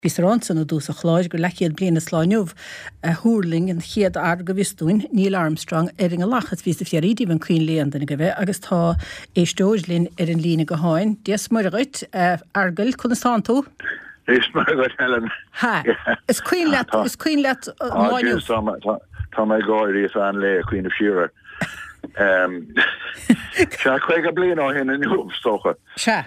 Bís ransan a dús a chláis gur lechiad bliana sláineh húrling an chiad arga vistúin Neil Armstrong ring a lachas vís a fiarídí van Queen Leon den go bheith agus tá éistóislín an lína go háin. Dies mar agait argal chun stán tú? Is mar agait Helen. Ha. Is Queen let máineh. Tá mé gáirí is an le Queen of Shearer. Se chuig a blian á hin in húbstocha. Se.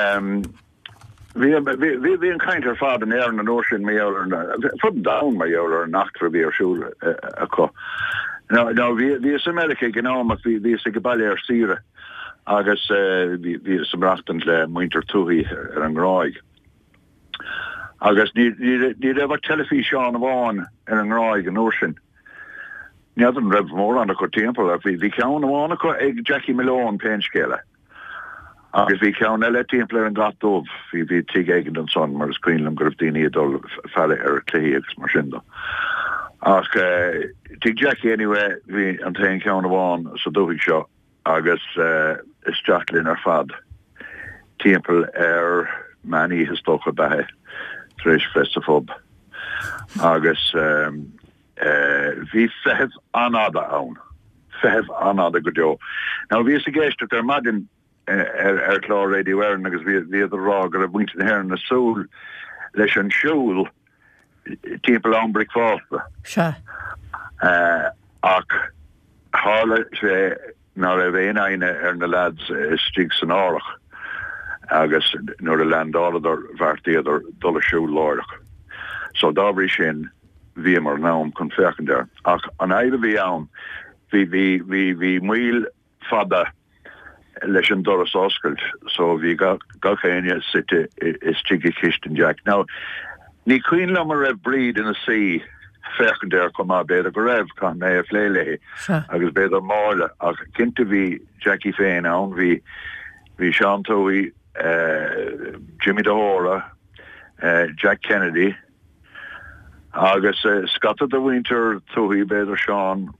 Vi an kainter fad an an ocean me fud down my nacht for be shul a ko. No vi is America genomak vi se geballer sire agus vi some rachten le winter tuhi an roig. Agus ni ever television on an roig an ocean. Ni an rev more an ko temple vi count on ko Jackie Malone penskele. Agus vi count le temple an gatov vi tig eigen an son mar Queenlam grafdini dol falle kleegs marsindo. Ach tig Jackie anyway vi an ten count on so do show agus is Jacqueline fad temple mani his stocha da fresh festival agus vi fev anada own fev anada godo. Now vi is geist dat imagine Claw Radio Aaron agus vi the rog or winter here in the soul leis an shul temple on brick faster. Sure. Ach harle sé na vein the lads stigs an orach agus nor the land all other varti other dollar shul lorach. So dabri sin vi mar naum konferken der. Ach an eide vi aan vi muil fada leis an doras oscailt, so vi gachéine site is tiggy Christian Jack. Now, ni Queenlam a raibh breed in a sea fechen der kom a beidir go raibh kan mé a phléile agus beidir mála ach cinnte vi Jackie féin an vi Sean Toey, Jimmy DeHora, Jack Kennedy agus scatta the winter Toey beidir Sean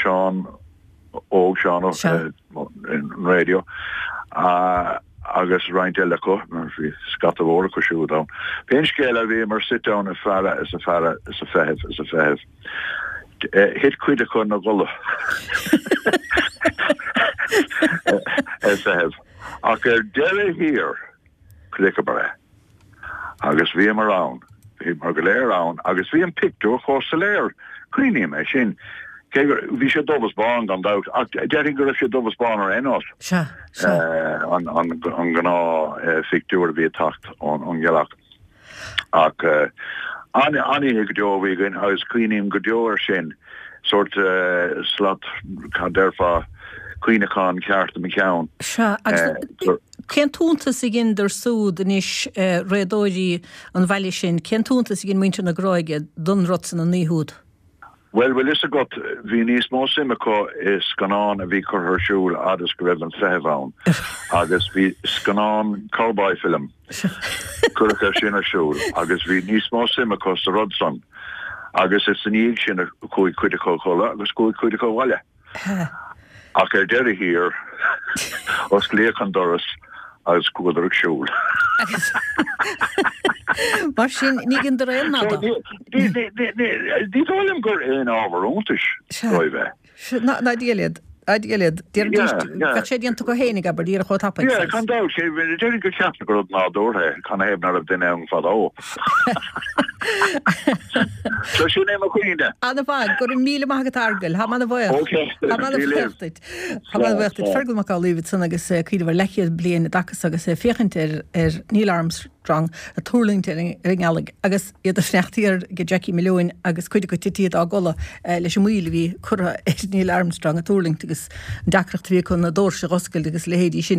in radio agus Ryan Delaco vi scatta vor ko shoot down pinskela vi mar sit down a fara is a fev hit quid kon na golle as I have okay dere here clickable agus vi around vi around agus vi an picture horseler queenie machine vi sé dobas barn gan out. Derring go sé dobas barn or enos. On gana ficture vi tacht on gelak. Ak ani godo vi gan house cleaning godo sin sort slot kan derfa Queen kan kart me count. Ken túnta sig in der súd is redóí an valley sin. Ken túnta sig in mintin na groige don rotsen an níhúd. Well, is a got vi nís mó simiko is ganán a vi cur her shul agus go raibh an fehevan agus vi scanán cowboy film curcha sin a shul agus vi nís mó simiko sa Rodson agus is an íag sin a cúig cuidico chola agus cúig cuidico walla ach deri here os léchan doras as cúidir shul Mar sin nígin der ein nada. Di tolum gur ein overontish roive. Na dielid. Idealid. Dir sé dient go hénig aber dir go tappa. Ja, kan da sé der go chapter go na door he. Kan heb na den en fad o. So she name queen. Anna va gur míle magat argel. Ha man bhil. Okay. Ha man vertit. Ha man vertit fergul mak al livet sanna agus kríð var lekkir blian dakas agus fechenter Neil Armstrong a túling ring alig agus iad a snechtíir ge Jackie Malone agus cuiide go titiad a gola leis muile vi cura Neil Armstrong a túling agus dacracht vi kun na dór se roskil agus lehédi sin